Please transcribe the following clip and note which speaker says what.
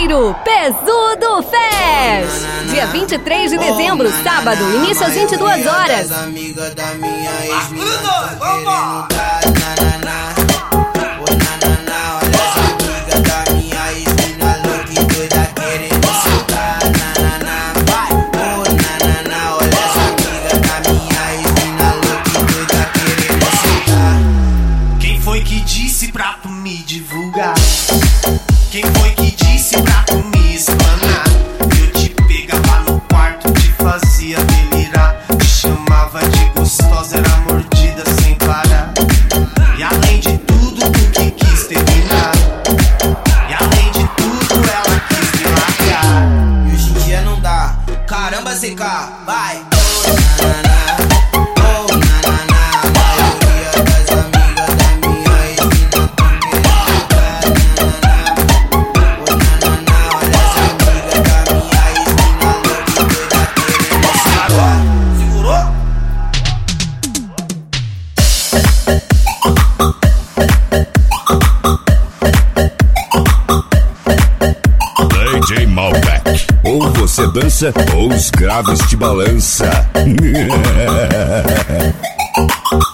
Speaker 1: Primeiro Pesudo Fest, dia 23 de dezembro, sábado, início às 22 horas.
Speaker 2: Quem foi que disse pra tu me divulgar? Quem foi que disse pra tu me explanar? Eu te pegava no quarto, te fazia delirar, te chamava de gostosa, era mordida sem parar. E além de tudo, tu que quis terminar. E além de tudo, ela quis me largar.
Speaker 3: E hoje em dia não dá. Caramba, CK, vai!
Speaker 4: DJ Malbec, ou você dança ou os graves te balança.